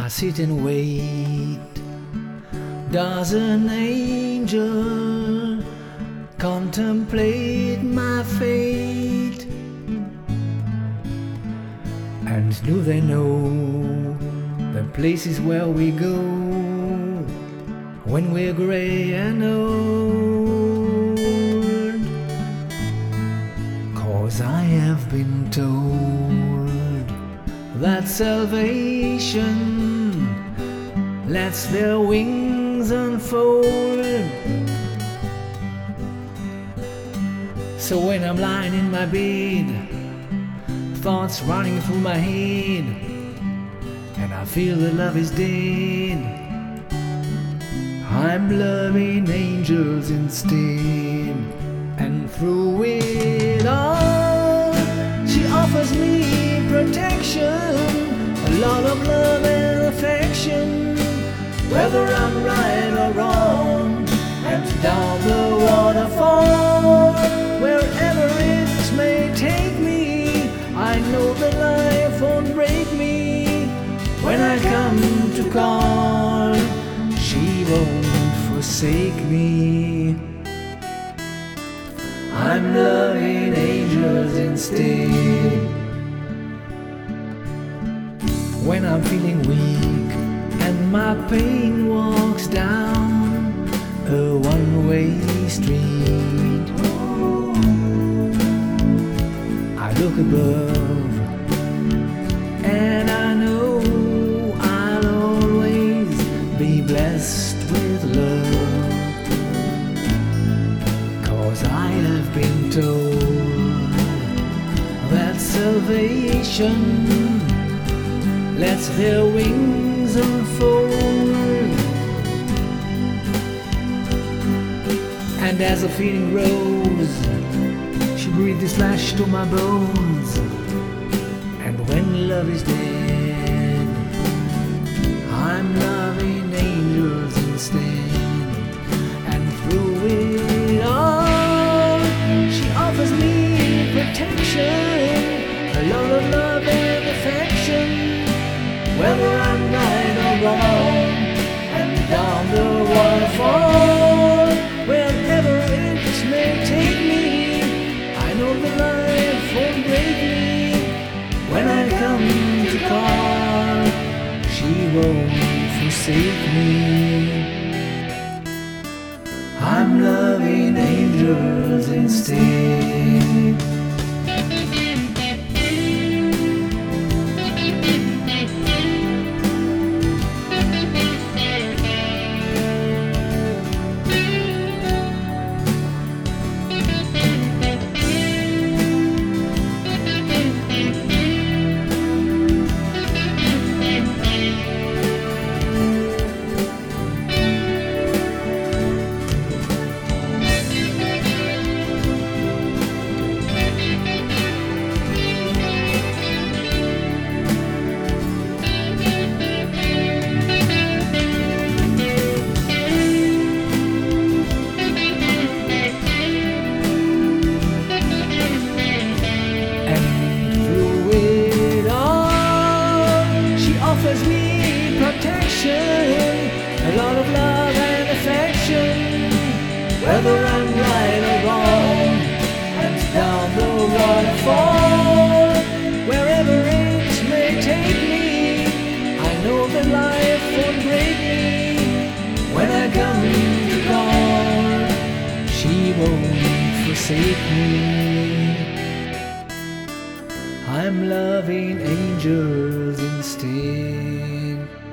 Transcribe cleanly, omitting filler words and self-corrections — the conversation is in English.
I sit and wait. Does an angel contemplate my fate? And do they know the places where we go when we're gray and old? 'Cause I have been told that salvation lets their wings unfold. So when I'm lying in my bed, thoughts running through my head, and I feel that love is dead, I'm loving angels instead. And through it all, she offers me protection, a lot of love and affection, whether I'm right or wrong. And down the waterfall, wherever it may take me, I know that life won't break me. When I come to call, she won't forsake me. I'm loving angels instead. When I'm feeling weak and my pain walks down a one-way street, I look above and I know I'll always be blessed with love. 'Cause I have been told that salvation lets their wings unfold. And as the feeling grows, she breathes this lash to my bones. And when love is dead, I'm loving angels instead. And through it all, she offers me protection, a lot of love and affection, whether I'm right or wrong. And down the waterfall, wherever it may take me, I know the life won't break me. When I come to call, she won't forsake me. I'm loving angels instead. Offers me protection, a lot of love and affection, whether I'm right or wrong. And down the waterfall, wherever it may take me, I know that life won't break me. When I come to call, she won't forsake me. I'm loving angels instead.